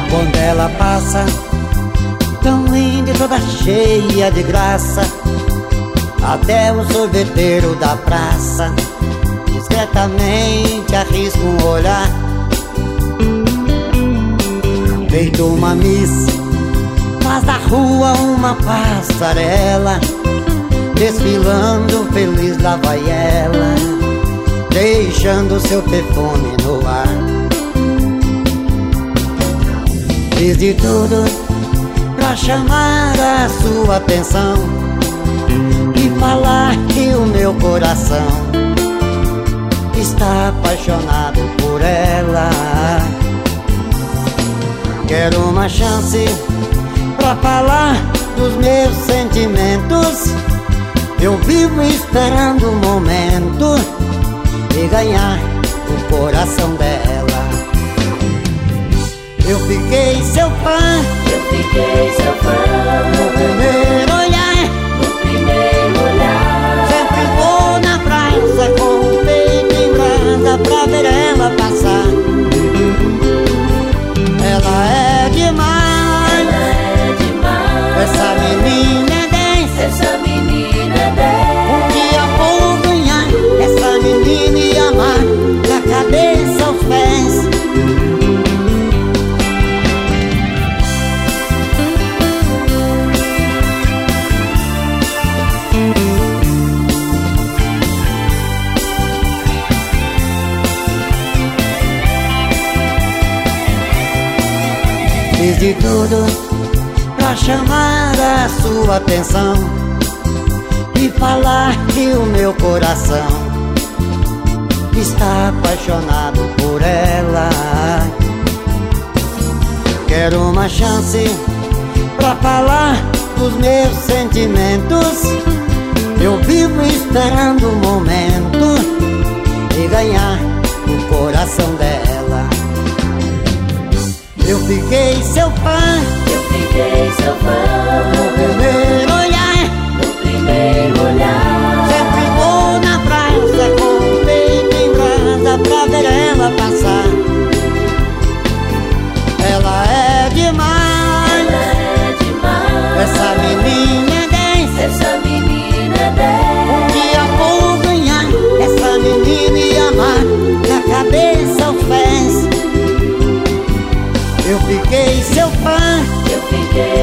Quando ela passa, tão linda e toda cheia de graça, até o sorveteiro da praça discretamente arrisca um olhar. Feito uma miss, faz da rua uma passarela, desfilando feliz lá vai ela, deixando seu perfume no ar. Fiz de tudo pra chamar a sua atenção e falar que o meu coração está apaixonado por ela. Quero uma chance pra falar dos meus sentimentos. Eu vivo esperando o momento de ganhar o coração dela. Eu fiquei seu fã, eu fiquei seu fã. no primeiro olhar, No primeiro olhar. sempre vou na praça com o peito em brasa pra ver ela passar. Ela é demais, Ela é demais. essa menina é 10. Essa menina é 10. Um dia vou ganhar essa menina e amar da cabeça aos pés. Fiz de tudo pra chamar a sua atenção e falar que o meu coração está apaixonado por ela. Quero uma chance pra falar dos meus sentimentos. Eu vivo esperando o momento de ganhar o coração dela. Eu fiquei seu fã, Eu fiquei seu no fã. primeiro olhar, No primeiro olhar. sempre vou na praça com o peito em brasa pra ver ela passar. Ela é demais, Ela é demais. essa menina é 10. Essa menina é 10. Um dia vou ganhar essa menina e amar da cabeça aos pés. Eu fiquei seu fã, Eu fiquei